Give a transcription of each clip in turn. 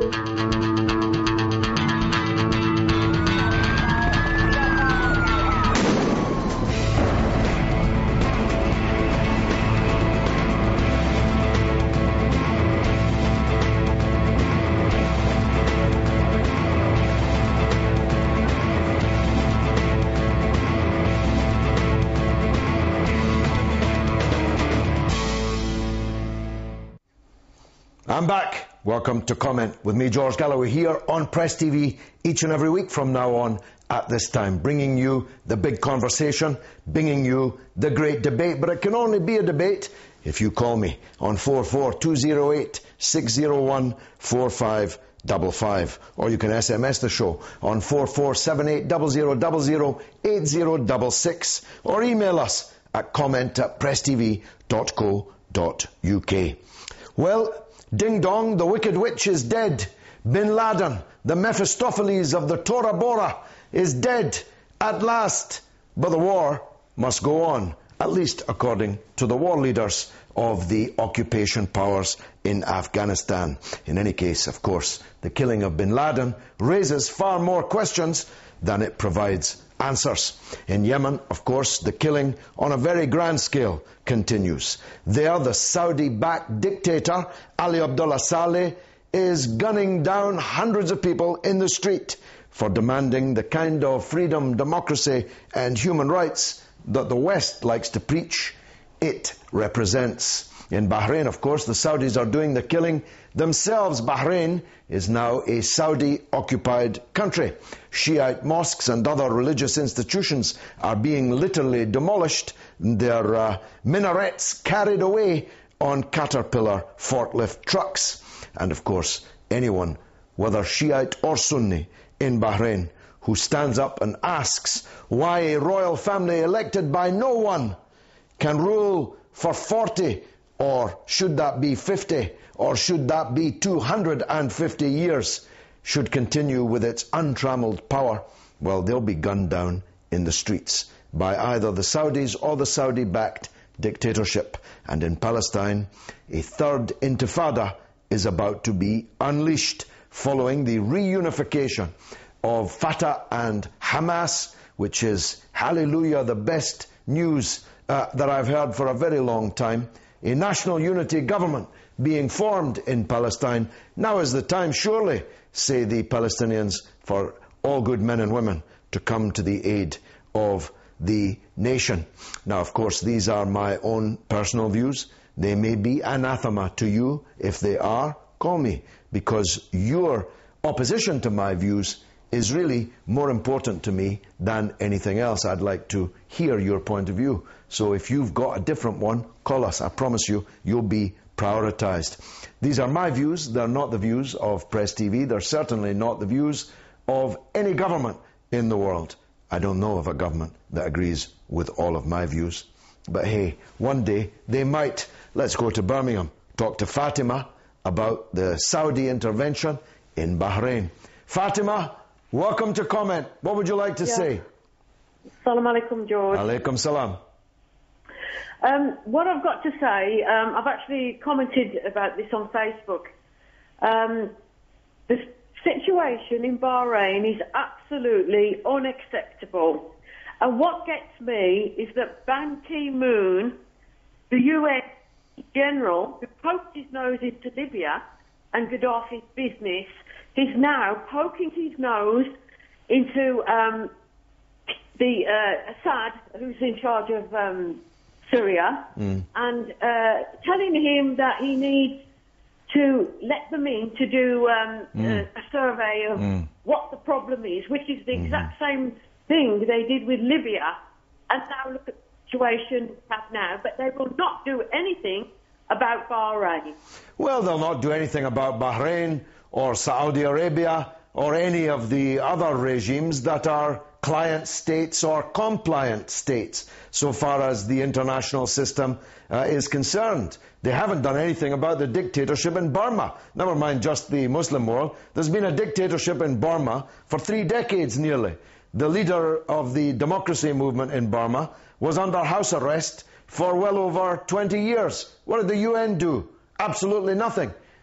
I'm back. Welcome to Comment with me, George Galloway, here on Press TV each and every week from now on at this time, bringing you the big conversation, bringing you the great debate. But it can only be a debate if you call me on 44208-601-4555. Or you can SMS the show on 447800008066, or email us at comment@presstv.co.uk. Well, ding dong, the Wicked Witch is dead. Bin Laden, the Mephistopheles of the Tora Bora, is dead at last. But the war must go on, at least according to the war leaders of the occupation powers in Afghanistan. In any case, of course, the killing of Bin Laden raises far more questions than it provides answers. In Yemen, of course, the killing on a very grand scale continues. There, the Saudi-backed dictator, Ali Abdullah Saleh, is gunning down hundreds of people in the street for demanding the kind of freedom, democracy and human rights that the West likes to preach it represents. In Bahrain, of course, the Saudis are doing the killing themselves. Bahrain is now a Saudi-occupied country. Shiite mosques and other religious institutions are being literally demolished, their minarets carried away on Caterpillar forklift trucks. And of course, anyone, whether Shiite or Sunni, in Bahrain, who stands up and asks why a royal family elected by no one can rule for 40, or should that be 50, or should that be 250 years, should continue with its untrammeled power, well, they'll be gunned down in the streets by either the Saudis or the Saudi-backed dictatorship. And in Palestine, a third intifada is about to be unleashed following the reunification of Fatah and Hamas, which is, hallelujah, the best news that I've heard for a very long time. A national unity government being formed in Palestine. Now is the time, surely, say the Palestinians, for all good men and women to come to the aid of the nation. Now, of course, these are my own personal views. They may be anathema to you. If they are, call me, because your opposition to my views is really more important to me than anything else. I'd like to hear your point of view. So if you've got a different one, call us. I promise you, you'll be prioritized. These are my views. They're not the views of Press TV. They're certainly not the views of any government in the world. I don't know of a government that agrees with all of my views. But hey, one day they might. Let's go to Birmingham, talk to Fatima about the Saudi intervention in Bahrain. Fatima, welcome to Comment. What would you like to say? Assalamu alaikum, George. Alaikum salam. What I've got to say, I've actually commented about this on Facebook. The situation in Bahrain is absolutely unacceptable. And what gets me is that Ban Ki-moon, the UN general, who poked his nose into Libya and Gaddafi's business, is now poking his nose into the Assad, who's in charge of Syria, and telling him that he needs to let them in to do a survey of what the problem is, which is the exact same thing they did with Libya. And now look at the situation we have now, but they will not do anything about Bahrain. Well, they'll not do anything about Bahrain or Saudi Arabia or any of the other regimes that are client states or compliant states, so far as the international system is concerned. They haven't done anything about the dictatorship in Burma. Never mind just the Muslim world. There's been a dictatorship in Burma for 3 decades nearly. The leader of the democracy movement in Burma was under house arrest for well over 20 years. What did the UN do? Absolutely nothing.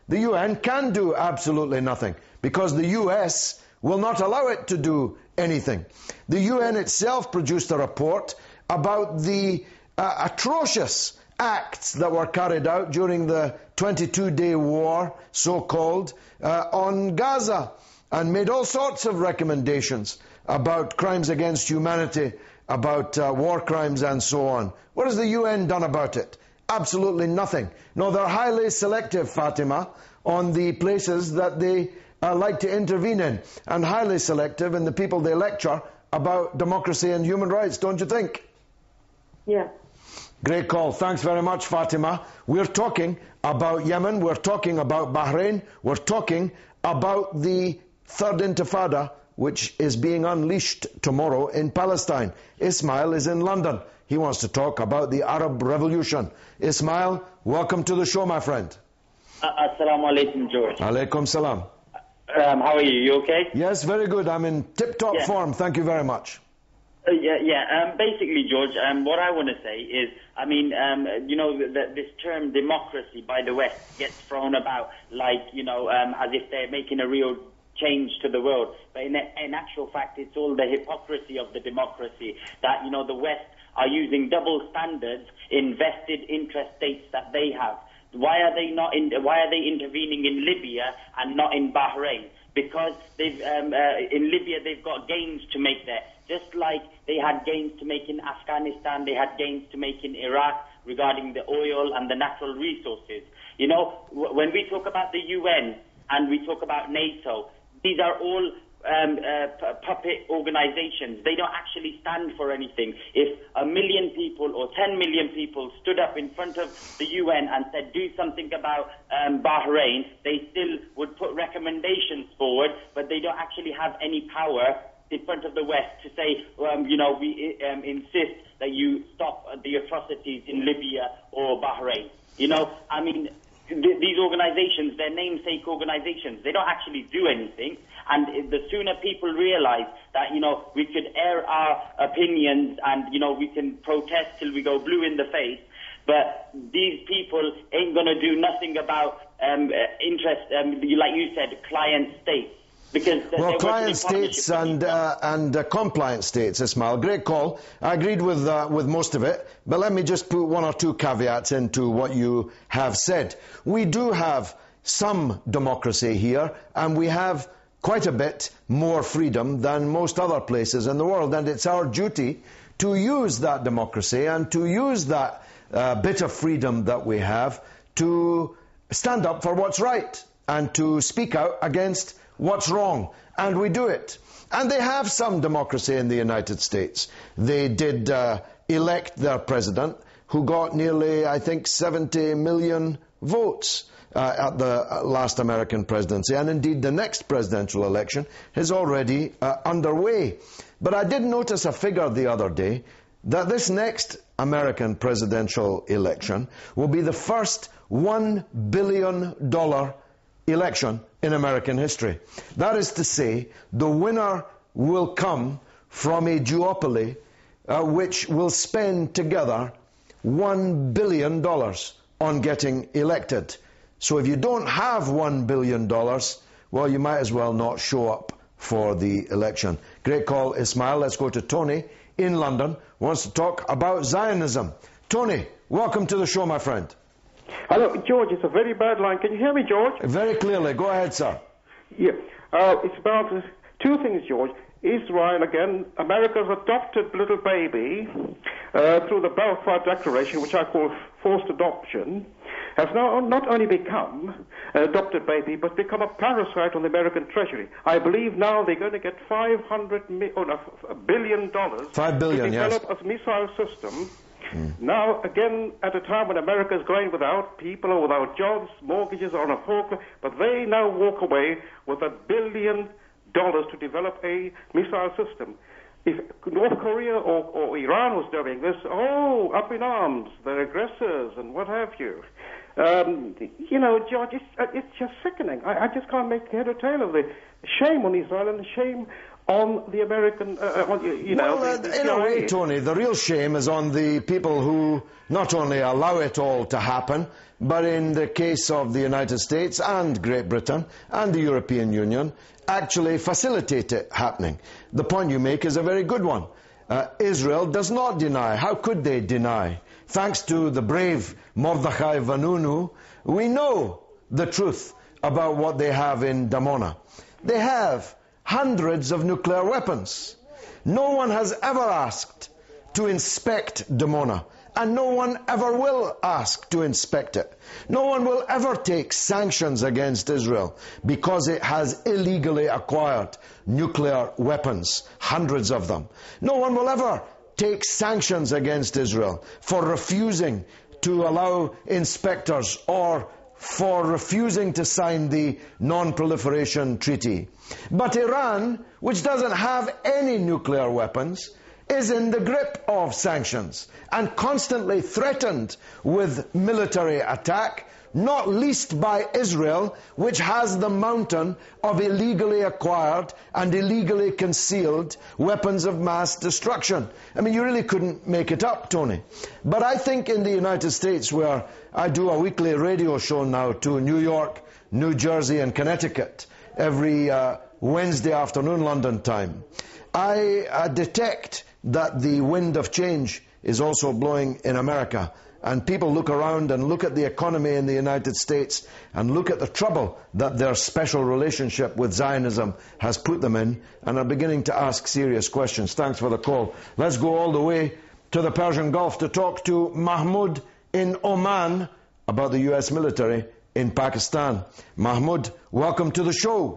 the UN can do absolutely nothing because the US will not allow it to do anything. The UN itself produced a report about the atrocious acts that were carried out during the 22-day war, so-called, on Gaza, and made all sorts of recommendations about crimes against humanity, about war crimes and so on. What has the UN done about it? Absolutely nothing. No, they're highly selective, Fatima, on the places that they like to intervene in, and highly selective in the people they lecture about democracy and human rights, don't you think? Yeah. Great call. Thanks very much, Fatima. We're talking about Yemen, we're talking about Bahrain, we're talking about the Third Intifada, which is being unleashed tomorrow in Palestine. Ismail is in London. He wants to talk about the Arab Revolution. Ismail, welcome to the show, my friend. Assalamu alaikum, George. Alaikum salam. How are you? You okay? Yes, very good. I'm in tip-top form. Thank you very much. Basically, George, what I want to say is, I mean, this term democracy by the West gets thrown about like, as if they're making a real change to the world. But in actual fact, it's all the hypocrisy of the democracy that, the West are using double standards in vested interest states that they have. Why are they intervening in Libya and not in Bahrain? Because they've in Libya they've got gains to make there. Just like they had gains to make in Afghanistan, they had gains to make in Iraq regarding the oil and the natural resources. When we talk about the UN and we talk about NATO, these are all puppet organizations. They don't actually stand for anything. If 1 million people or 10 million people stood up in front of the UN and said, do something about Bahrain, they still would put recommendations forward, but they don't actually have any power in front of the West to say, we insist that you stop the atrocities in Libya or Bahrain. These organizations, they're namesake organizations. They don't actually do anything. And the sooner people realize that, we could air our opinions and, we can protest till we go blue in the face, but these people ain't going to do nothing about interest, like you said, client states. Well, client states and compliant states, Ismail. Great call. I agreed with most of it, but let me just put one or two caveats into what you have said. We do have some democracy here, and we have quite a bit more freedom than most other places in the world, and it's our duty to use that democracy and to use that bit of freedom that we have to stand up for what's right and to speak out against what's wrong, and we do it. And they have some democracy in the United States. They did elect their president, who got nearly, I think, 70 million votes at the last American presidency, and indeed the next presidential election is already underway. But I did notice a figure the other day that this next American presidential election will be the first $1 billion election in American history. That is to say, the winner will come from a duopoly which will spend together $1 billion on getting elected. So if you don't have $1 billion, well, you might as well not show up for the election. Great call, Ismail. Let's go to Tony in London, wants to talk about Zionism. Tony, welcome to the show, my friend. Hello, George, it's a very bad line. Can you hear me, George? Very clearly. Go ahead, sir. Yeah. It's about two things, George. Israel, again, America's adopted little baby, through the Balfour Declaration, which I call forced adoption, has now not only become an adopted baby, but become a parasite on the American Treasury. I believe now they're going to get $1 billion $5 billion, to develop a missile system. Now, again, at a time when America is going without people or without jobs, mortgages are on a fork, but they now walk away with $1 billion to develop a missile system. If North Korea or Iran was doing this, up in arms, they're aggressors and what have you. George, it's just sickening. I just can't make head or tail of the shame on Israel and the shame on the American, In a way, Tony, the real shame is on the people who not only allow it all to happen, but in the case of the United States and Great Britain and the European Union, actually facilitate it happening. The point you make is a very good one. Israel does not deny. How could they deny? Thanks to the brave Mordechai Vanunu, we know the truth about what they have in Dimona. They have hundreds of nuclear weapons. No one has ever asked to inspect Dimona, and no one ever will ask to inspect it. No one will ever take sanctions against Israel because it has illegally acquired nuclear weapons, hundreds of them. No one will ever take sanctions against Israel for refusing to allow inspectors or for refusing to sign the Non-Proliferation Treaty. But Iran, which doesn't have any nuclear weapons, is in the grip of sanctions and constantly threatened with military attack, not least by Israel, which has the mountain of illegally acquired and illegally concealed weapons of mass destruction. I mean, you really couldn't make it up, Tony. But I think in the United States, where I do a weekly radio show now to New York, New Jersey and Connecticut every Wednesday afternoon London time, I detect that the wind of change is also blowing in America. And people look around and look at the economy in the United States and look at the trouble that their special relationship with Zionism has put them in and are beginning to ask serious questions. Thanks for the call. Let's go all the way to the Persian Gulf to talk to Mahmoud in Oman about the US military in Pakistan. Mahmoud, welcome to the show.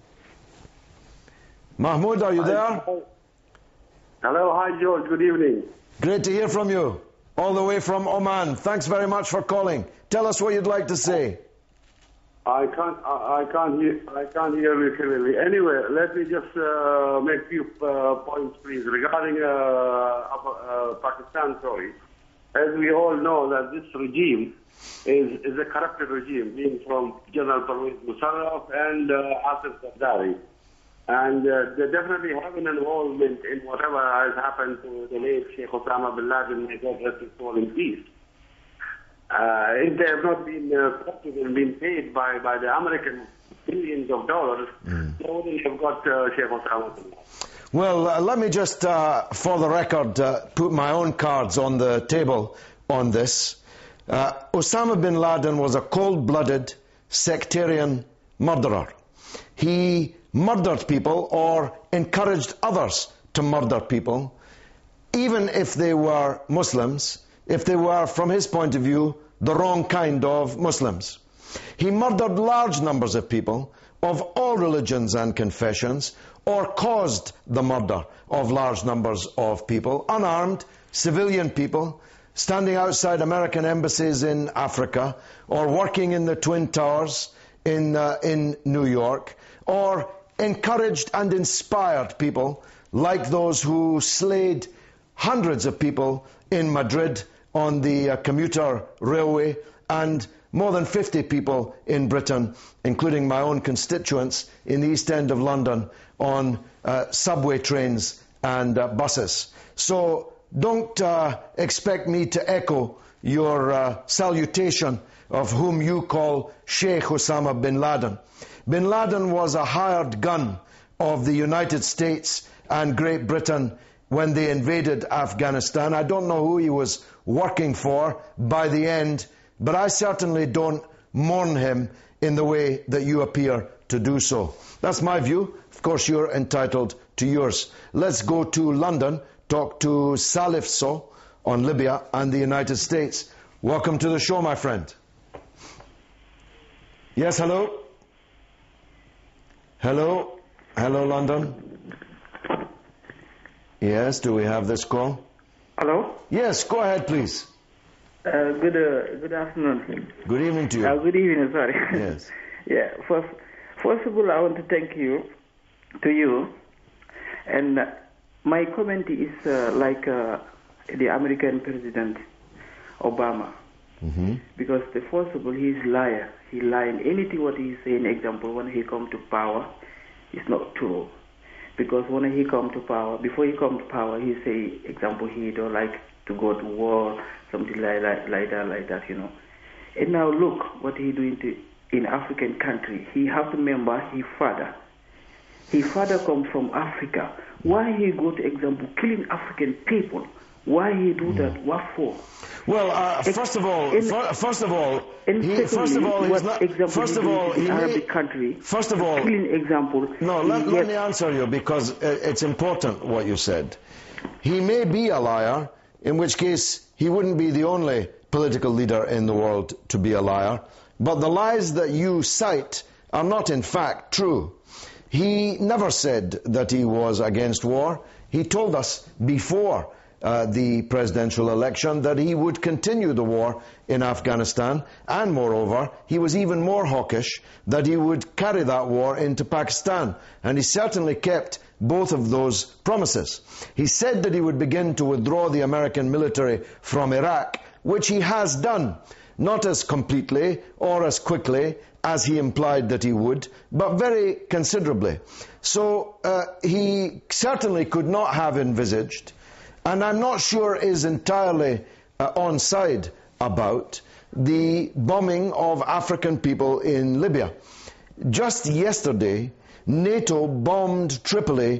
Mahmoud, are you there? Hello, hi George, good evening. Great to hear from you. All the way from Oman. Thanks very much for calling. Tell us what you'd like to say. I can't hear you clearly. Anyway, let me just make a few points, please, regarding Pakistan. Sorry, as we all know that this regime is a corrupted regime, being from General Pervez Musharraf and Asif Zardari. And they definitely have an involvement in whatever has happened to the late Sheikh Osama bin Laden, may God rest his soul in peace. If they have not been corrupted and been paid by the American billions of dollars, they wouldn't have got Sheikh Osama bin Laden. Well, let me just, for the record, put my own cards on the table on this. Osama bin Laden was a cold-blooded sectarian murderer. He murdered people or encouraged others to murder people, even if they were Muslims, if they were, from his point of view, the wrong kind of Muslims. He murdered large numbers of people of all religions and confessions, or caused the murder of large numbers of people, unarmed, civilian people, standing outside American embassies in Africa, or working in the Twin Towers in New York, or encouraged and inspired people like those who slayed hundreds of people in Madrid on the commuter railway, and more than 50 people in Britain, including my own constituents in the East End of London, on subway trains and buses. So don't expect me to echo your salutation of whom you call Sheikh Osama bin Laden. Bin Laden was a hired gun of the United States and Great Britain when they invaded Afghanistan. I don't know who he was working for by the end, but I certainly don't mourn him in the way that you appear to do so. That's my view. Of course, you're entitled to yours. Let's go to London, talk to Salif So on Libya and the United States. Welcome to the show, my friend. Yes, hello? Hello? Hello, London? Yes, do we have this call? Hello? Yes, go ahead, please. Good afternoon. Good evening to you. Good evening, sorry. Yes. Yeah, first of all, I want to thank you, and my comment is like the American President Obama, because first of all, he's liar. He lying. Anything what he's saying, example, when he come to power, is not true. because when he come to power, before he come to power, he say, example, he don't like to go to war, something like that, you know. And now look what he doing in African country. He have to remember his father. His father come from Africa. Why he go to example killing African people? Why he do that? What for? Well, first of all, he's not. First of all, in Arabic country. First of all, killing example. No, let me answer you, because it's important what you said. He may be a liar, in which case he wouldn't be the only political leader in the world to be a liar. But the lies that you cite are not in fact true. He never said that he was against war. He told us before the presidential election that he would continue the war in Afghanistan, and moreover, he was even more hawkish that he would carry that war into Pakistan, and he certainly kept both of those promises. He said that he would begin to withdraw the American military from Iraq, which he has done, not as completely or as quickly as he implied that he would, but very considerably. So he certainly could not have envisaged, and I'm not sure is entirely on side about, the bombing of African people in Libya. Just yesterday, NATO bombed Tripoli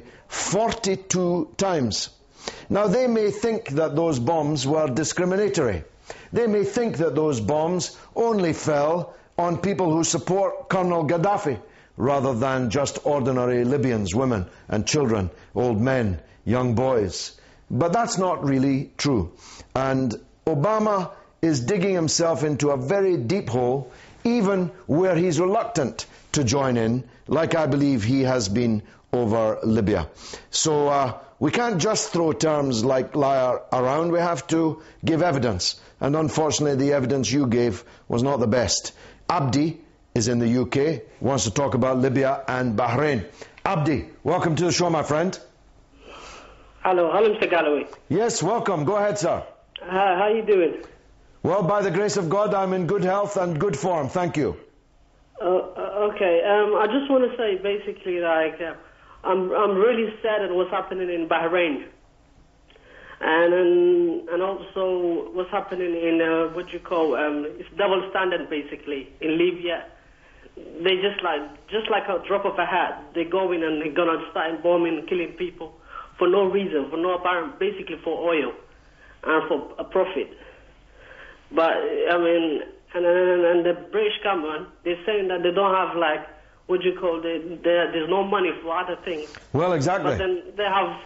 42 times. Now, they may think that those bombs were discriminatory. They may think that those bombs only fell on people who support Colonel Gaddafi, rather than just ordinary Libyans, women and children, old men, young boys. But that's not really true. And Obama is digging himself into a very deep hole, even where he's reluctant to join in, like I believe he has been over Libya. So we can't just throw terms like liar around. We have to give evidence. And unfortunately, the evidence you gave was not the best. Abdi is in the UK, wants to talk about Libya and Bahrain. Abdi, welcome to the show, my friend. Hello, Mr. Galloway. Yes, welcome. Go ahead, sir. How you doing? Well, by the grace of God, I'm in good health and good form. Thank you. Okay. I just want to say, basically, like, I'm really sad at what's happening in Bahrain, and also what's happening in it's double standard, basically, in Libya. They just like a drop of a hat, they go in and they're gonna start bombing and killing people for no reason, for no apparent, basically for oil and for a profit. But I mean, and the British government, they're saying that they don't have there's no money for other things. Well, exactly. But then they have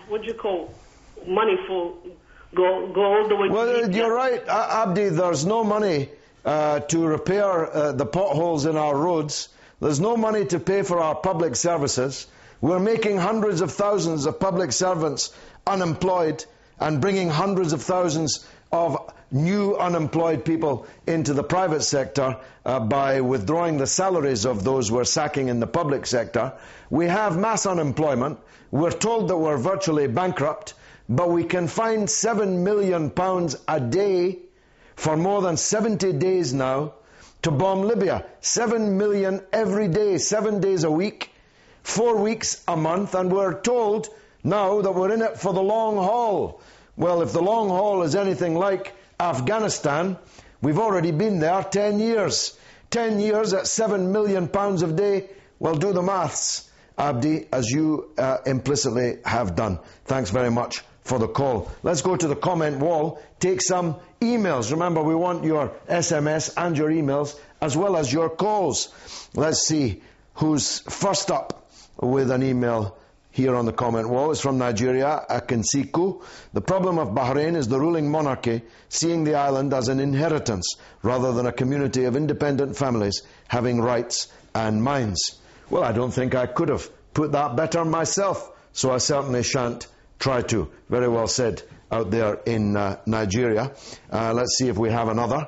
money for go all the way. Well, you're right, Abdi. There's no money to repair the potholes in our roads. There's no money to pay for our public services. We're making hundreds of thousands of public servants unemployed and bringing hundreds of thousands of new unemployed people into the private sector by withdrawing the salaries of those we're sacking in the public sector. We have mass unemployment. We're told that we're virtually bankrupt, but we can find £7 million a day for more than 70 days now to bomb Libya. 7 million every day, 7 days a week, 4 weeks a month, and we're told now that we're in it for the long haul. Well, if the long haul is anything like Afghanistan, we've already been there 10 years. 10 years at £7 million a day. Well, do the maths, Abdi, as you implicitly have done. Thanks very much for the call. Let's go to the comment wall, take some emails. Remember, we want your SMS and your emails, as well as your calls. Let's see who's first up with an email here on the comment wall. It's from Nigeria, Akinsiku. The problem of Bahrain is the ruling monarchy seeing the island as an inheritance rather than a community of independent families having rights and minds. Well, I don't think I could have put that better myself, so I certainly shan't try to. Very well said out there in Nigeria. Let's see if we have another.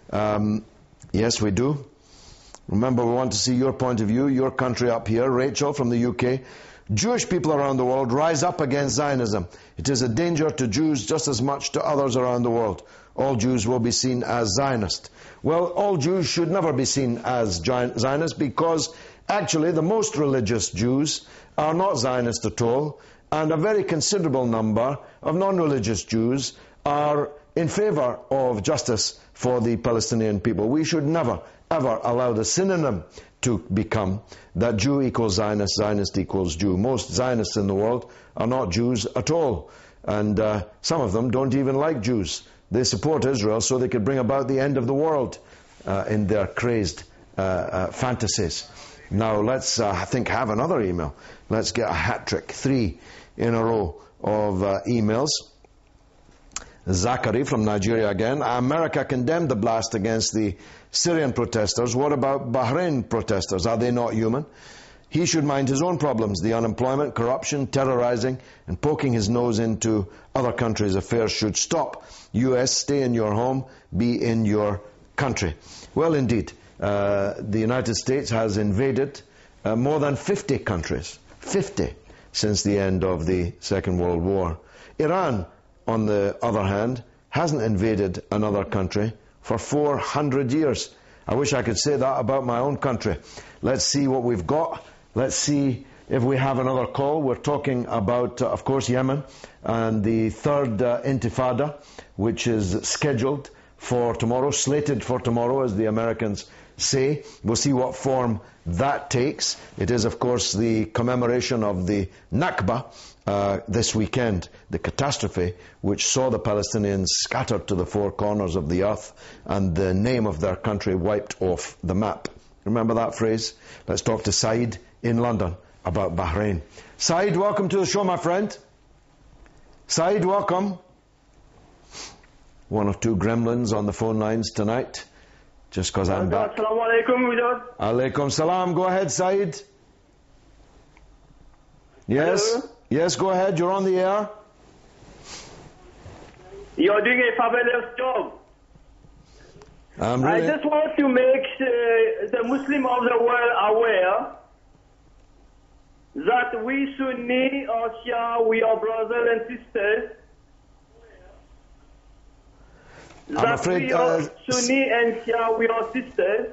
Yes, we do. Remember, we want to see your point of view, your country up here. Rachel from the UK. Jewish people around the world rise up against Zionism. It is a danger to Jews just as much to others around the world. All Jews will be seen as Zionist. Well, all Jews should never be seen as Zionist, because Actually, the most religious Jews are not Zionist at all, and a very considerable number of non-religious Jews are in favour of justice for the Palestinian people. We should never, ever allow the synonym to become that Jew equals Zionist, Zionist equals Jew. Most Zionists in the world are not Jews at all, and some of them don't even like Jews. They support Israel so they could bring about the end of the world in their crazed fantasies. Now let's, I think, have another email. Let's get a hat-trick, 3 in a row of emails. Zachary from Nigeria again. America condemned the blast against the Syrian protesters. What about Bahrain protesters? Are they not human? He should mind his own problems. The unemployment, corruption, terrorizing, and poking his nose into other countries' affairs should stop. US, stay in your home, be in your country. Well, indeed, the United States has invaded more than 50 countries. 50 since the end of the Second World War. Iran, on the other hand, hasn't invaded another country for 400 years. I wish I could say that about my own country. Let's see what we've got. Let's see if we have another call. We're talking about, of course, Yemen and the third intifada, which is scheduled for tomorrow, slated for tomorrow, as the Americans say. We'll see what form that takes. It is, of course, the commemoration of the Nakba this weekend, the catastrophe which saw the Palestinians scattered to the four corners of the earth and the name of their country wiped off the map. Remember that phrase? Let's talk to Saeed in London about Bahrain. Saeed, welcome to the show, my friend. Saeed, welcome. One or two gremlins on the phone lines tonight, just because I'm back. Assalamu alaikum. Alaikum salam. Go ahead, Saeed. Yes? Hello? Yes, go ahead. You're on the air. You're doing a fabulous job. I just want to make the Muslim of the world aware that we Sunni or Shia, we are brothers and sisters. I'm afraid, we are Sunni and Shia, we are sisters.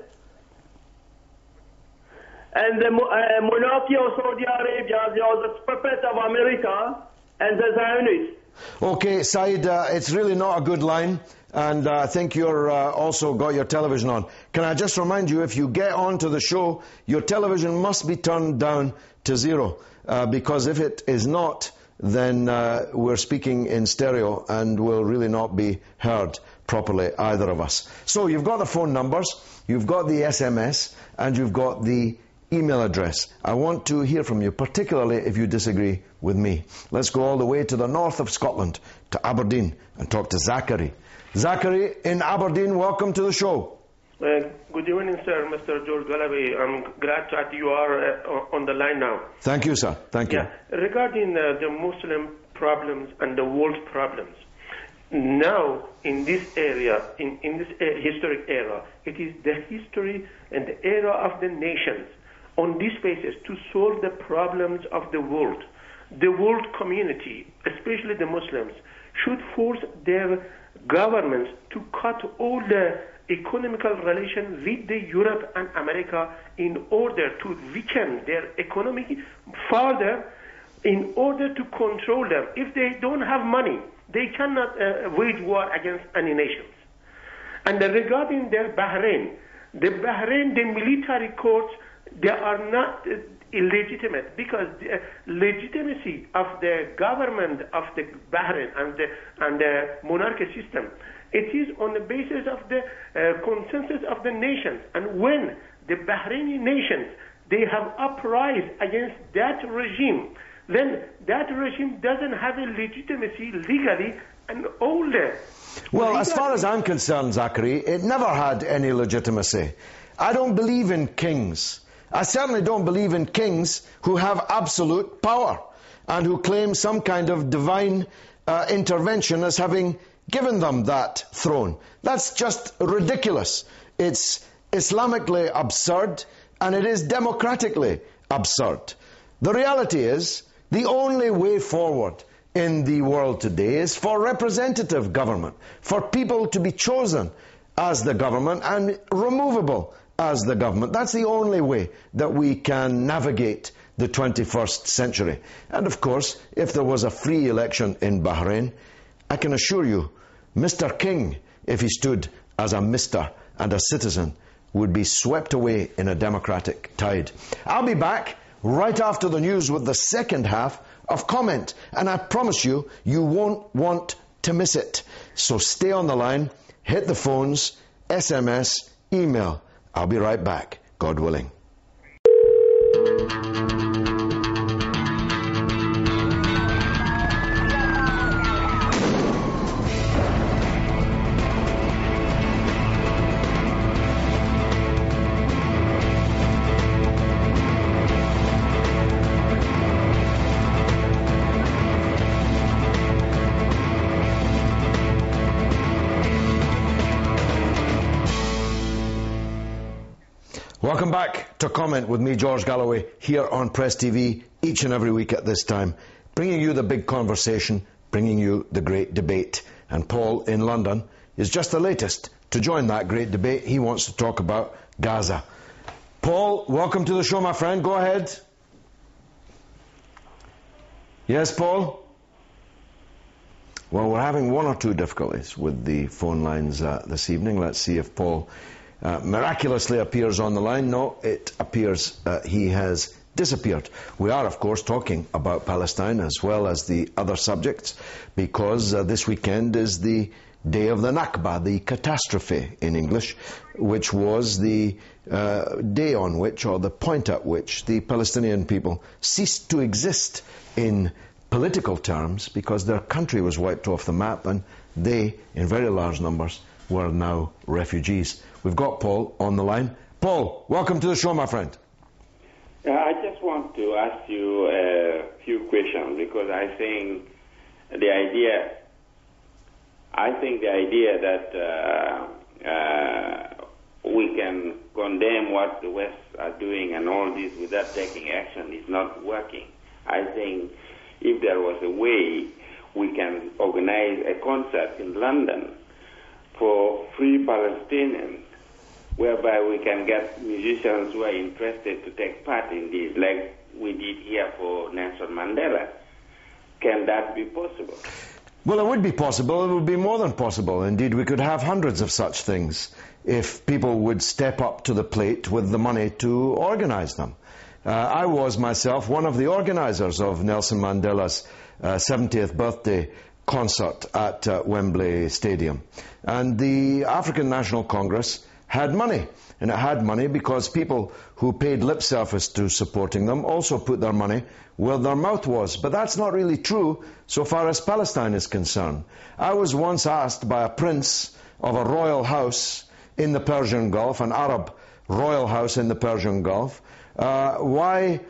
And the monarchy of Saudi Arabia, they are the puppet of America and the Zionists. Okay, Saeed, it's really not a good line, and I think you're also got your television on. Can I just remind you, if you get onto the show, your television must be turned down to 0, because if it is not, then we're speaking in stereo and will really not be heard properly, either of us. So you've got the phone numbers, you've got the SMS, and you've got the email address. I want to hear from you, particularly if you disagree with me. Let's go all the way to the north of Scotland, to Aberdeen, and talk to Zachary. Zachary in Aberdeen, welcome to the show. Good evening, sir, Mr. George Galloway. I'm glad that you are on the line now. Thank you, sir. Thank you. Regarding the Muslim problems and the world problems, now in this area, in this historic era, it is the history and the era of the nations on this basis to solve the problems of the world. The world community, especially the Muslims, should force their governments to cut all the economical relations with the Europe and America in order to weaken their economy further, in order to control them. If they don't have money, they cannot wage war against any nations. And regarding the Bahrain, the military courts, they are not illegitimate, because the legitimacy of the government of the Bahrain and the monarchy system, it is on the basis of the consensus of the nations. And when the Bahraini nations, they have uprised against that regime, then that regime doesn't have a legitimacy legally and all the... Well, as far as I'm concerned, Zachary, it never had any legitimacy. I don't believe in kings. I certainly don't believe in kings who have absolute power and who claim some kind of divine intervention as having given them that throne. That's just ridiculous. It's Islamically absurd, and it is democratically absurd. The reality is, the only way forward in the world today is for representative government, for people to be chosen as the government and removable as the government. That's the only way that we can navigate the 21st century. And of course, if there was a free election in Bahrain, I can assure you, Mr. King, if he stood as a Mr. and a citizen, would be swept away in a democratic tide. I'll be back right after the news with the second half of Comment, and I promise you, you won't want to miss it. So stay on the line, hit the phones, SMS, email. I'll be right back, God willing. Welcome back to Comment with me, George Galloway, here on Press TV each and every week at this time, bringing you the big conversation, bringing you the great debate. And Paul in London is just the latest to join that great debate. He wants to talk about Gaza. Paul, welcome to the show, my friend. Go ahead. Yes, Paul? Well, we're having one or two difficulties with the phone lines this evening. Let's see if Paul miraculously appears on the line. No, it appears he has disappeared. We are, of course, talking about Palestine as well as the other subjects, because this weekend is the day of the Nakba, the catastrophe in English, which was the day on which, or the point at which, the Palestinian people ceased to exist in political terms, because their country was wiped off the map, and they, in very large numbers, were now refugees. We've got Paul on the line. Paul, welcome to the show, my friend. I just want to ask you a few questions, because I think the idea that we can condemn what the West are doing and all this without taking action is not working. I think if there was a way we can organize a concert in London for free Palestinians, whereby we can get musicians who are interested to take part in this, like we did here for Nelson Mandela. Can that be possible? Well, it would be possible. It would be more than possible. Indeed, we could have hundreds of such things if people would step up to the plate with the money to organize them. I was myself one of the organizers of Nelson Mandela's 70th birthday concert at Wembley Stadium. And the African National Congress had money. And it had money because people who paid lip service to supporting them also put their money where their mouth was. But that's not really true so far as Palestine is concerned. I was once asked by a prince of a royal house in the Persian Gulf, an Arab royal house in the Persian Gulf, why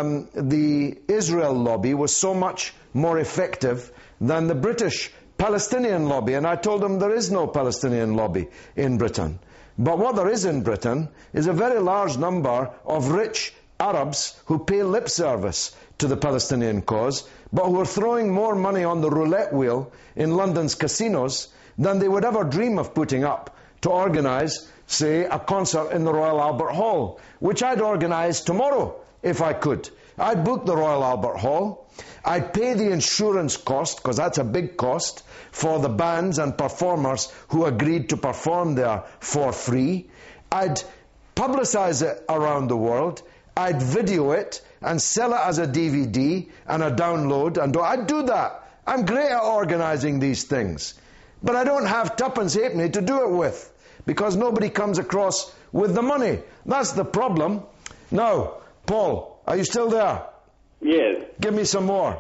the Israel lobby was so much more effective than the British Palestinian lobby. And I told him there is no Palestinian lobby in Britain. But what there is in Britain is a very large number of rich Arabs who pay lip service to the Palestinian cause, but who are throwing more money on the roulette wheel in London's casinos than they would ever dream of putting up to organise, say, a concert in the Royal Albert Hall, which I'd organise tomorrow if I could. I'd book the Royal Albert Hall. I'd pay the insurance cost, because that's a big cost, for the bands and performers who agreed to perform there for free. I'd publicise it around the world. I'd video it and sell it as a DVD and a download. And I'd do that. I'm great at organising these things. But I don't have tuppence halfpenny to do it with, because nobody comes across with the money. That's the problem. Now, Paul, are you still there? Yes. Give me some more.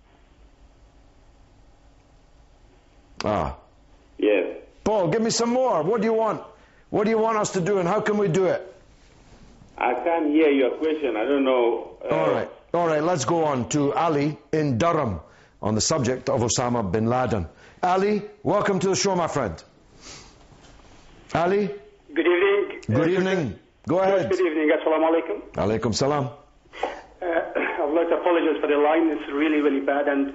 Yes. Paul, give me some more. What do you want? What do you want us to do, and how can we do it? I can't hear your question. I don't know. All right. Let's go on to Ali in Durham on the subject of Osama bin Laden. Ali, welcome to the show, my friend. Ali? Good evening. Good evening. Go ahead. Good evening. Assalamu alaikum. Alaikum salam. I would like to apologize for the line. It's really, really bad. And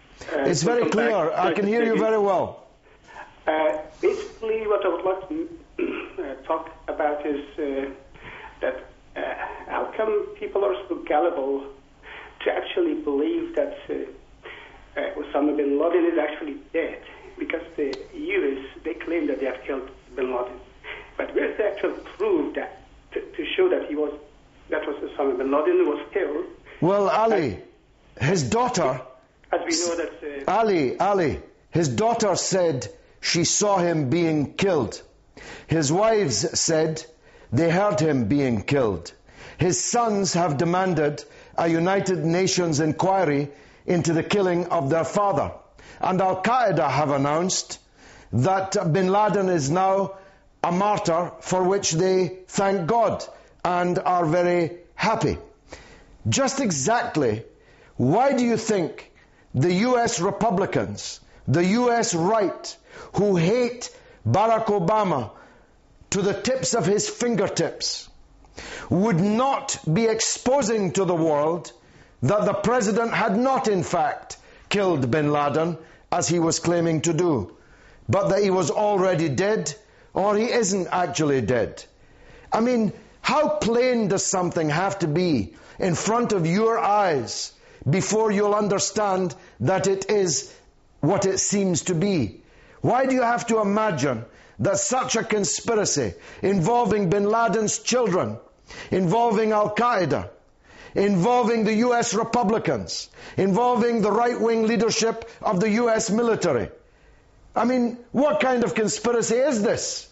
it's very clear. I can hear you very well. Basically, what I would like to talk about is that how come people are so gullible to actually believe that Osama bin Laden is actually dead? Because the U.S., they claim that they have killed bin Laden. But where's the actual proof that to show that Osama bin Laden was killed? Well, Ali, his daughter... As we know that... Ali, his daughter said she saw him being killed. His wives said they heard him being killed. His sons have demanded a United Nations inquiry into the killing of their father. And Al-Qaeda have announced that bin Laden is now a martyr, for which they thank God and are very happy. Just exactly why do you think the US Republicans, the US right, who hate Barack Obama to the tips of his fingertips, would not be exposing to the world that the president had not in fact killed bin Laden, as he was claiming to do, but that he was already dead, or he isn't actually dead? I mean, how plain does something have to be in front of your eyes before you'll understand that it is what it seems to be? Why do you have to imagine that such a conspiracy involving bin Laden's children, involving Al-Qaeda, involving the US Republicans, involving the right-wing leadership of the US military? I mean, what kind of conspiracy is this?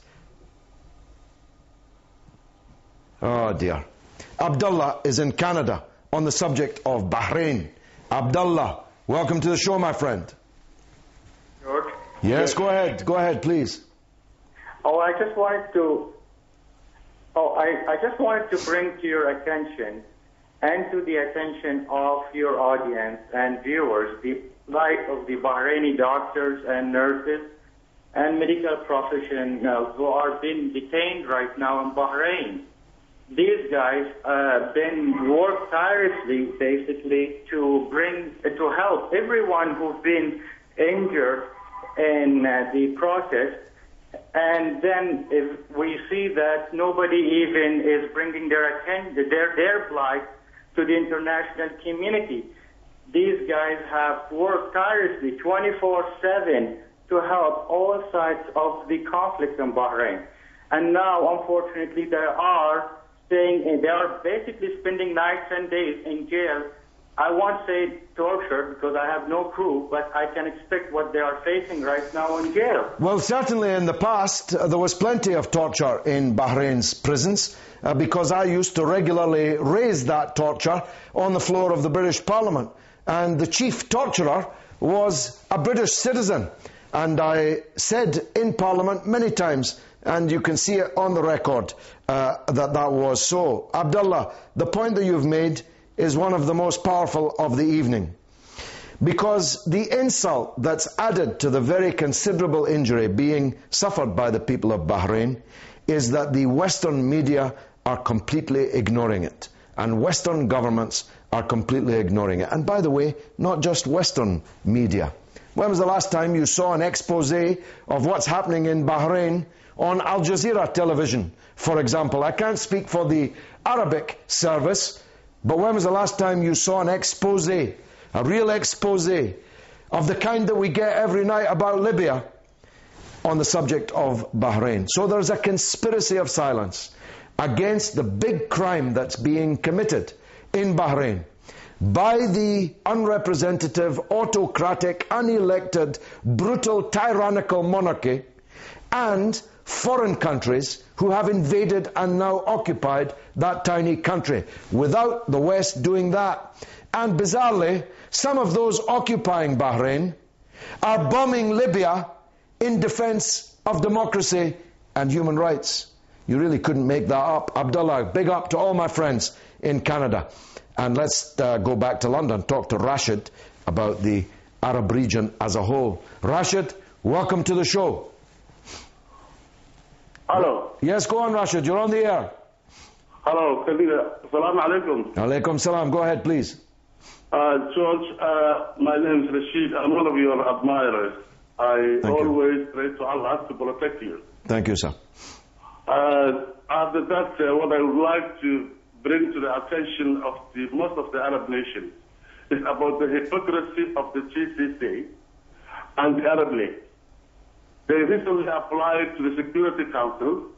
Oh dear. Abdullah is in Canada on the subject of Bahrain. Abdullah, welcome to the show, my friend. George? Yes, go ahead, please. I just wanted to bring to your attention and to the attention of your audience and viewers the plight of the Bahraini doctors and nurses and medical professionals who are being detained right now in Bahrain. These guys been worked tirelessly, basically, to help everyone who's been injured in the process. And then if we see that nobody even is bringing their plight to the international community. These guys have worked tirelessly 24/7 to help all sides of the conflict in Bahrain. And now, unfortunately, they are basically spending nights and days in jail. I won't say torture because I have no proof, but I can expect what they are facing right now in jail. Well, certainly in the past, there was plenty of torture in Bahrain's prisons, because I used to regularly raise that torture on the floor of the British Parliament. And the chief torturer was a British citizen. And I said in Parliament many times, and you can see it on the record, that was so. Abdullah, the point that you've made is one of the most powerful of the evening. Because the insult that's added to the very considerable injury being suffered by the people of Bahrain is that the Western media are completely ignoring it. And Western governments are completely ignoring it. And by the way, not just Western media. When was the last time you saw an expose of what's happening in Bahrain on Al Jazeera television, for example? I can't speak for the Arabic service, but when was the last time you saw an expose, a real expose, of the kind that we get every night about Libya on the subject of Bahrain? So there's a conspiracy of silence against the big crime that's being committed in Bahrain by the unrepresentative, autocratic, unelected, brutal, tyrannical monarchy and foreign countries who have invaded and now occupied that tiny country without the West doing that. And bizarrely, some of those occupying Bahrain are bombing Libya in defense of democracy and human rights. You really couldn't make that up. Abdullah, big up to all my friends in Canada. And let's go back to London, talk to Rashid about the Arab region as a whole. Rashid, welcome to the show. Hello. Yes, go on, Rashid. You're on the air. Hello. Assalamu alaikum. Alaikum salam. Go ahead, please. George, my name is Rashid. I'm one of your admirers. I always pray to Allah to protect you. Thank you, sir. After that, what I would like to bring to the attention of most of the Arab nations is about the hypocrisy of the GCC and the Arab League. They recently applied to the Security Council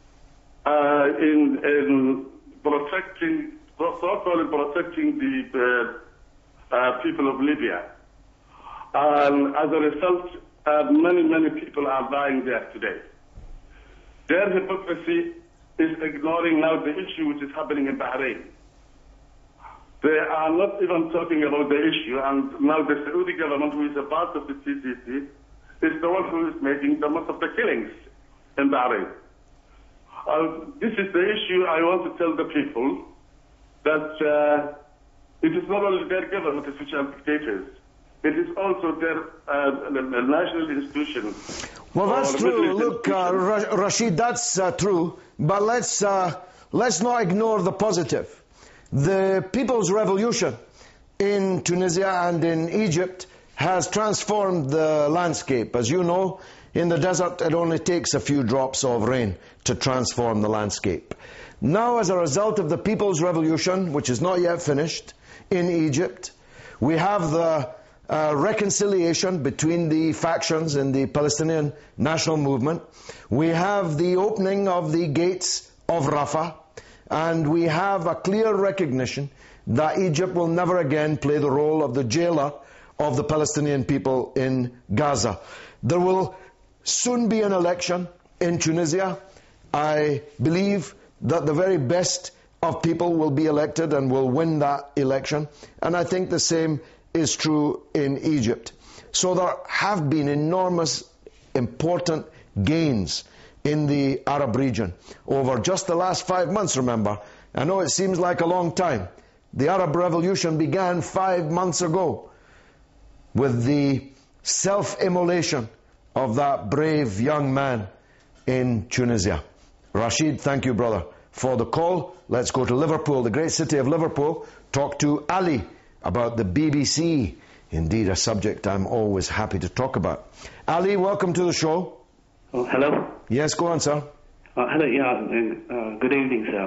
in protecting, so-called protecting the people of Libya. And as a result, many people are dying there today. Their hypocrisy is ignoring now the issue which is happening in Bahrain. They are not even talking about the issue, and now the Saudi government, who is a part of the GCC, is the one who is making the most of the killings in Bahrain. This is the issue I want to tell the people, that it is not only their government which are dictators, it is also their national institutions. Well, that's true. Look, Rashid, that's true. But let's not ignore the positive. The People's Revolution in Tunisia and in Egypt has transformed the landscape. As you know, in the desert, it only takes a few drops of rain to transform the landscape. Now, as a result of the People's Revolution, which is not yet finished, in Egypt, we have the reconciliation between the factions in the Palestinian national movement. We have the opening of the gates of Rafah, and we have a clear recognition that Egypt will never again play the role of the jailer of the Palestinian people in Gaza. There will soon be an election in Tunisia. I believe that the very best of people will be elected and will win that election, and I think the same is true in Egypt. So there have been enormous, important gains in the Arab region over just the last 5 months, remember. I know it seems like a long time. The Arab Revolution began 5 months ago with the self-immolation of that brave young man in Tunisia. Rashid, thank you, brother, for the call. Let's go to Liverpool, the great city of Liverpool, talk to Ali about the BBC. Indeed, a subject I'm always happy to talk about. Ali, welcome to the show. Oh, hello. Yes, go on, sir. Hello, good evening, sir.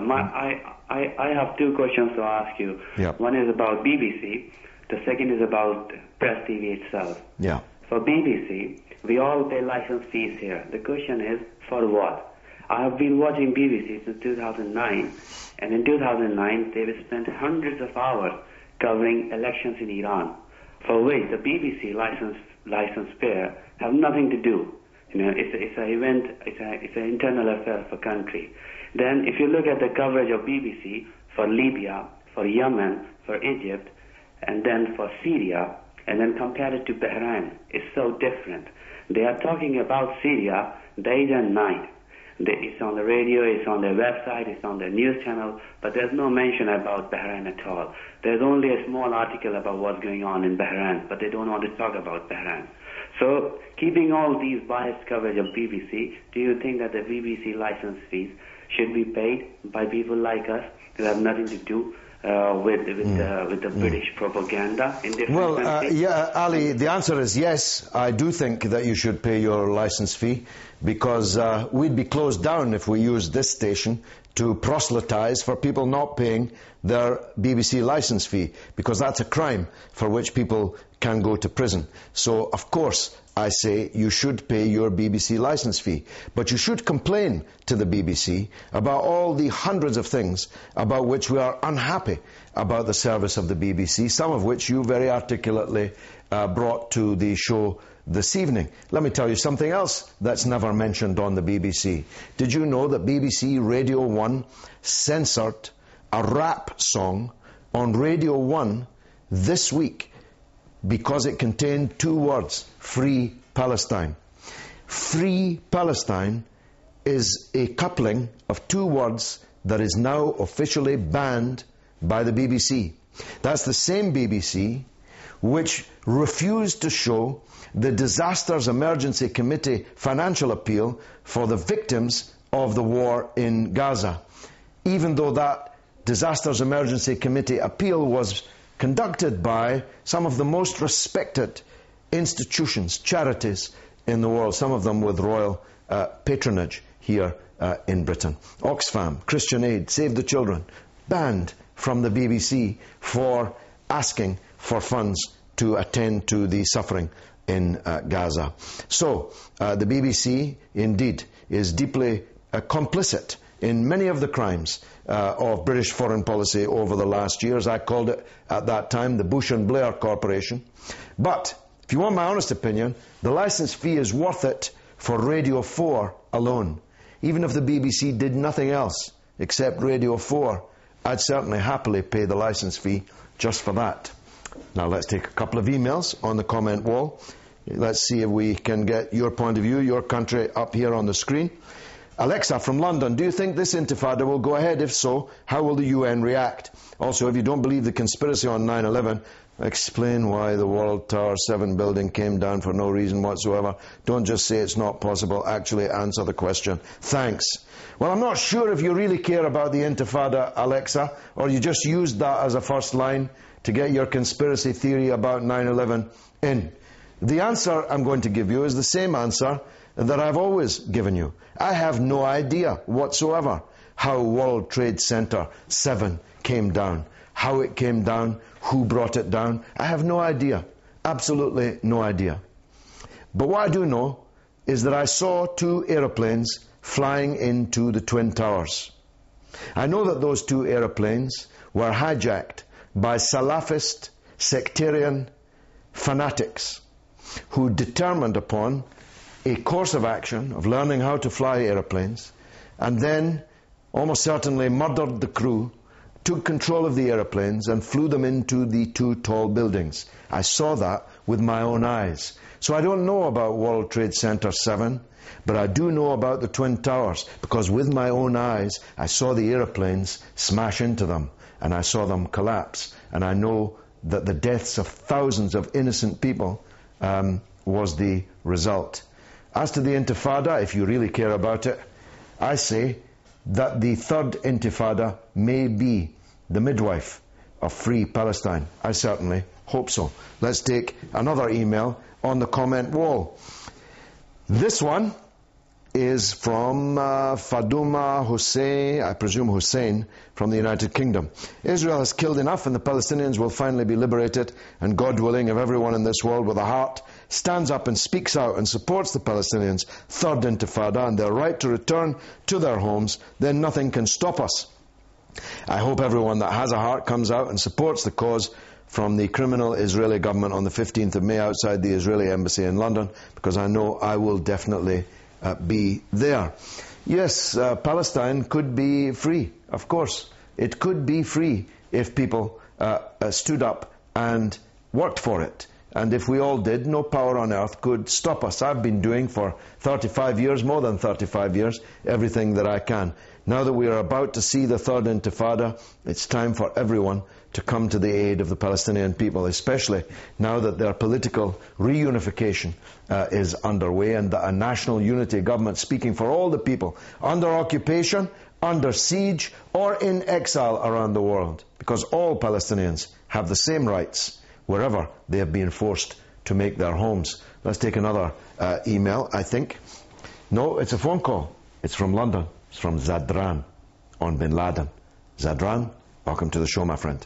I have two questions to ask you. Yeah. One is about BBC. The second is about Press TV itself. Yeah. For BBC, we all pay license fees here. The question is, for what? I have been watching BBC since 2009, and in 2009, they've spent hundreds of hours covering elections in Iran, for which the BBC license payer have nothing to do. You know, it's an event, it's an internal affair for country. Then, if you look at the coverage of BBC for Libya, for Yemen, for Egypt, and then for Syria, and then compare it to Bahrain, it's so different. They are talking about Syria day and night. It's on the radio, it's on their website, it's on their news channel, but there's no mention about Bahrain at all. There's only a small article about what's going on in Bahrain, but they don't want to talk about Bahrain. So, keeping all these biased coverage of BBC, do you think that the BBC license fees should be paid by people like us who have nothing to do with the British propaganda in different countries? Yeah, Ali, the answer is yes. I do think that you should pay your license fee, because we'd be closed down if we used this station to proselytize for people not paying their BBC license fee, because that's a crime for which people can go to prison. So, of course, I say you should pay your BBC license fee. But you should complain to the BBC about all the hundreds of things about which we are unhappy about the service of the BBC, some of which you very articulately brought to the show this evening. Let me tell you something else that's never mentioned on the BBC. Did you know that BBC Radio 1 censored a rap song on Radio 1 this week because it contained two words: Free Palestine. Free Palestine is a coupling of two words that is now officially banned by the BBC. That's the same BBC which refused to show the Disasters Emergency Committee financial appeal for the victims of the war in Gaza, even though that Disasters Emergency Committee appeal was conducted by some of the most respected institutions, charities in the world, some of them with royal patronage here in Britain. Oxfam, Christian Aid, Save the Children, banned from the BBC for asking for funds to attend to the suffering in Gaza. So the BBC indeed is deeply complicit in many of the crimes of British foreign policy over the last years. I called it at that time the Bush and Blair Corporation. But if you want my honest opinion, the licence fee is worth it for Radio 4 alone. Even if the BBC did nothing else except Radio 4, I'd certainly happily pay the licence fee just for that. Now let's take a couple of emails on the comment wall. Let's see if we can get your point of view, your country, up here on the screen. Alexa from London, do you think this intifada will go ahead? If so, how will the UN react? Also, if you don't believe the conspiracy on 9/11, explain why the World Tower 7 building came down for no reason whatsoever. Don't just say it's not possible, actually answer the question. Thanks. Well, I'm not sure if you really care about the intifada, Alexa, or you just used that as a first line to get your conspiracy theory about 9/11 in. The answer I'm going to give you is the same answer that I've always given you. I have no idea whatsoever how World Trade Center 7 came down, how it came down, who brought it down. I have no idea, absolutely no idea. But what I do know is that I saw 2 aeroplanes flying into the Twin Towers. I know that those 2 aeroplanes were hijacked by Salafist sectarian fanatics who determined upon a course of action of learning how to fly aeroplanes, and then almost certainly murdered the crew, took control of the aeroplanes and flew them into the 2 tall buildings. I saw that with my own eyes. So I don't know about World Trade Center 7, but I do know about the Twin Towers, because with my own eyes I saw the aeroplanes smash into them and I saw them collapse, and I know that the deaths of thousands of innocent people was the result. As to the intifada, if you really care about it, I say that the third intifada may be the midwife of free Palestine. I certainly hope so. Let's take another email on the comment wall. This one is from Faduma Hussein, I presume Hussein, from the United Kingdom. Israel has killed enough and the Palestinians will finally be liberated, and God willing, if everyone in this world with a heart stands up and speaks out and supports the Palestinians' third intifada and their right to return to their homes, then nothing can stop us. I hope everyone that has a heart comes out and supports the cause from the criminal Israeli government on the 15th of May outside the Israeli embassy in London, because I know I will definitely be there. Yes, Palestine could be free, of course. It could be free if people stood up and worked for it. And if we all did, no power on earth could stop us. I've been doing for 35 years, more than 35 years, everything that I can. Now that we are about to see the third intifada, it's time for everyone to come to the aid of the Palestinian people, especially now that their political reunification is underway, and that a national unity government speaking for all the people under occupation, under siege, or in exile around the world, because all Palestinians have the same rights wherever they have been forced to make their homes. Let's take another email, I think. No, it's a phone call. It's from London. It's from Zadran on Bin Laden. Zadran, welcome to the show, my friend.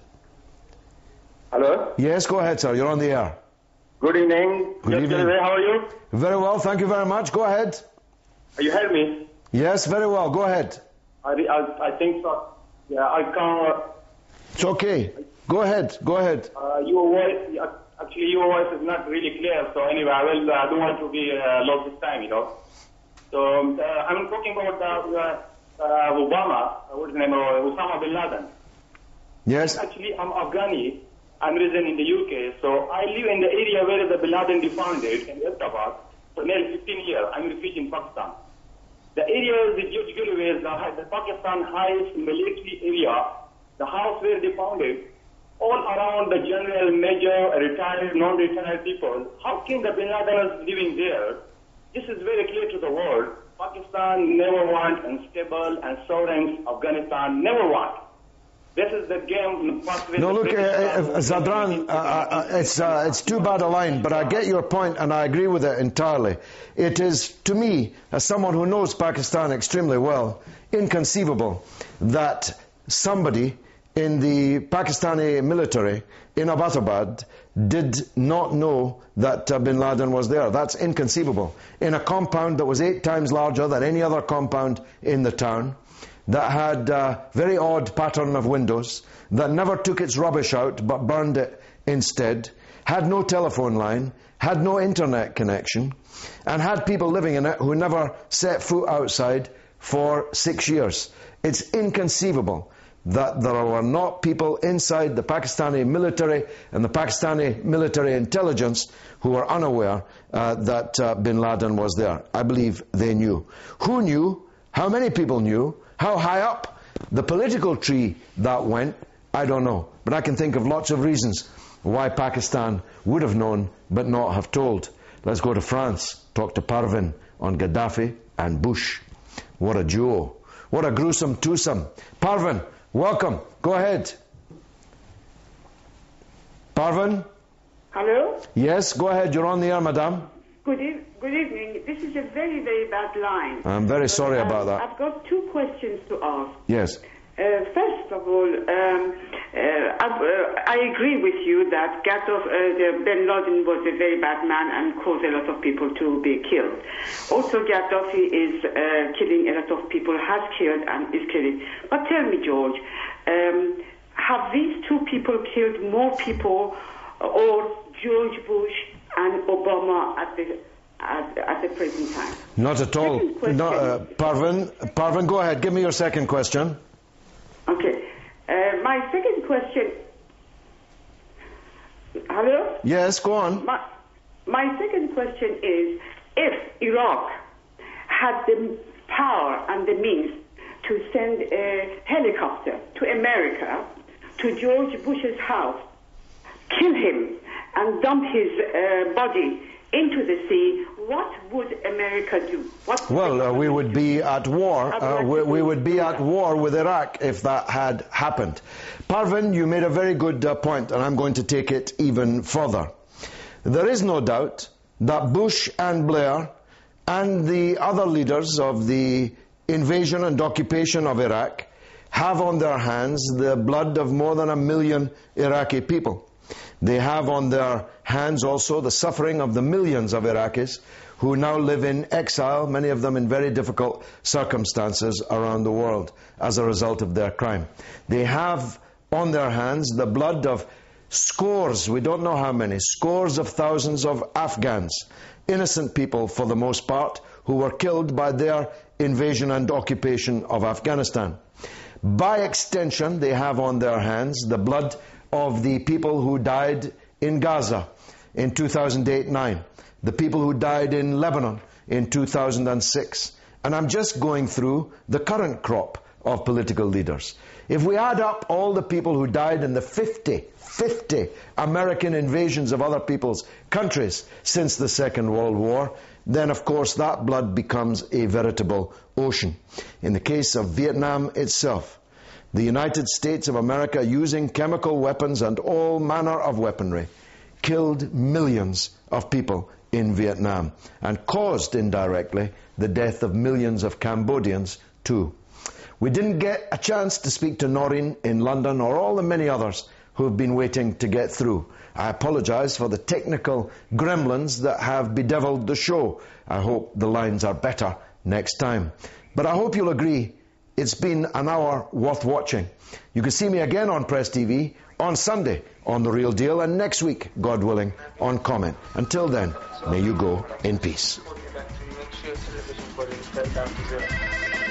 Hello? Yes, go ahead, sir. You're on the air. Good evening. Good evening. How are you? Very well, thank you very much. Go ahead. You heard me? Yes, very well. Go ahead. I think so. Yeah, I can't. It's okay. Go ahead. Go ahead. Your voice is not really clear. So anyway, I don't want to be lost this time, you know. So I'm talking about Obama, what's his name, Osama bin Laden. Yes. Actually, I'm Afghani. I'm resident in the UK. So I live in the area where the bin Laden founded in Islamabad for nearly 15 years. I'm a refugee in Pakistan. The area is the George Gulliver's, the Pakistan highest military area, the house where they founded, all around the general, major, retired, non-retired people. How can the bin Laden is living there? This is very clear to the world. Pakistan never want unstable and sovereign Afghanistan, never want. This is the game. No, look, Zadran, it's too bad a line, but I get your point and I agree with it entirely. It is, to me, as someone who knows Pakistan extremely well, inconceivable that somebody in the Pakistani military in Abbottabad did not know that bin Laden was there. That's inconceivable. In a compound that was 8 times larger than any other compound in the town, that had a very odd pattern of windows, that never took its rubbish out but burned it instead, had no telephone line, had no internet connection, and had people living in it who never set foot outside for 6 years. It's inconceivable that there were not people inside the Pakistani military and the Pakistani military intelligence who were unaware that bin Laden was there. I believe they knew. Who knew? How many people knew? How high up the political tree that went, I don't know. But I can think of lots of reasons why Pakistan would have known but not have told. Let's go to France, talk to Parvin on Gaddafi and Bush. What a duo. What a gruesome twosome. Parvin, welcome. Go ahead. Parvin? Hello? Yes, go ahead. You're on the air, madam. Good evening. This is a very, very bad line. I'm very sorry about that. I've got 2 questions to ask. Yes. First of all, I agree with you that bin Laden was a very bad man and caused a lot of people to be killed. Also, Gaddafi is killing a lot of people, has killed and is killing. But tell me, George, have these 2 people killed more people, or George Bush and Obama at the present time? Not at all. No, Parvin, go ahead. Give me your second question. Okay. My second question... Hello? Yes, go on. My second question is, if Iraq had the power and the means to send a helicopter to America, to George Bush's house, kill him, and dump his body into the sea, what would America do? We would be at war. We would be at war with Iraq if that had happened. Parvin, you made a very good point, and I'm going to take it even further. There is no doubt that Bush and Blair and the other leaders of the invasion and occupation of Iraq have on their hands the blood of more than 1 million Iraqi people. They have on their hands also the suffering of the millions of Iraqis who now live in exile, many of them in very difficult circumstances around the world as a result of their crime. They have on their hands the blood of scores, we don't know how many, scores of thousands of Afghans, innocent people for the most part, who were killed by their invasion and occupation of Afghanistan. By extension, they have on their hands the blood of the people who died in Gaza in 2008-9, the people who died in Lebanon in 2006. And I'm just going through the current crop of political leaders. If we add up all the people who died in the 50 American invasions of other people's countries since the Second World War, then of course that blood becomes a veritable ocean. In the case of Vietnam itself, the United States of America, using chemical weapons and all manner of weaponry, killed millions of people in Vietnam and caused indirectly the death of millions of Cambodians too. We didn't get a chance to speak to Noreen in London or all the many others who have been waiting to get through. I apologize for the technical gremlins that have bedeviled the show. I hope the lines are better next time. But I hope you'll agree it's been an hour worth watching. You can see me again on Press TV on Sunday on The Real Deal, and next week, God willing, on Comment. Until then, may you go in peace.